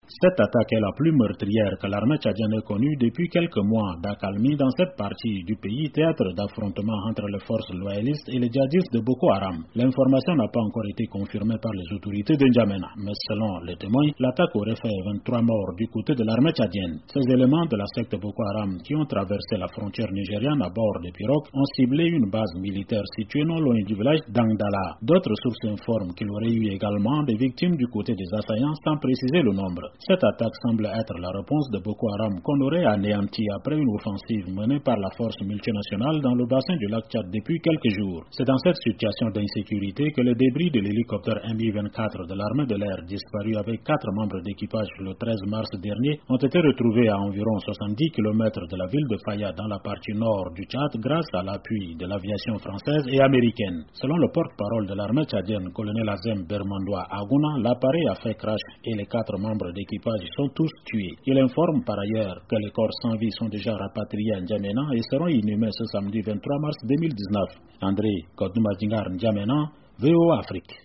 Cette attaque est la plus meurtrière que l'armée tchadienne ait connue depuis quelques mois d'accalmie dans cette partie du pays, théâtre d'affrontements entre les forces loyalistes et les djihadistes de Boko Haram. L'information n'a pas encore été confirmée par les autorités de N'Djamena, mais selon les témoins, l'attaque aurait fait 23 morts du côté de l'armée tchadienne. Ces éléments de la secte Boko Haram qui ont traversé la frontière nigériane à bord de pirogues ont ciblé une base militaire située non loin du village d'Angdala. D'autres sources informent qu'il aurait eu également des victimes du côté des assaillants sans préciser le nombre. Cette attaque semble être la réponse de Boko Haram qu'on aurait anéanti après une offensive menée par la force multinationale dans le bassin du lac Tchad depuis quelques jours. C'est dans cette situation d'insécurité que les débris de l'hélicoptère Mi-24 de l'armée de l'air disparu avec 4 membres d'équipage le 13 mars dernier ont été retrouvés à environ 70 km de la ville de Faya dans la partie nord du Tchad grâce à l'appui de l'aviation française et américaine. Selon le porte-parole de l'armée tchadienne, colonel Azem Bermandoua Agouna, l'appareil a fait crash et les 4 membres d'équipage sont tous tués. Il informe par ailleurs que les corps sans vie sont déjà rapatriés à N'Djamena et seront inhumés ce samedi 23 mars 2019. André Kodoumadingar N'Djamena, VOA Afrique.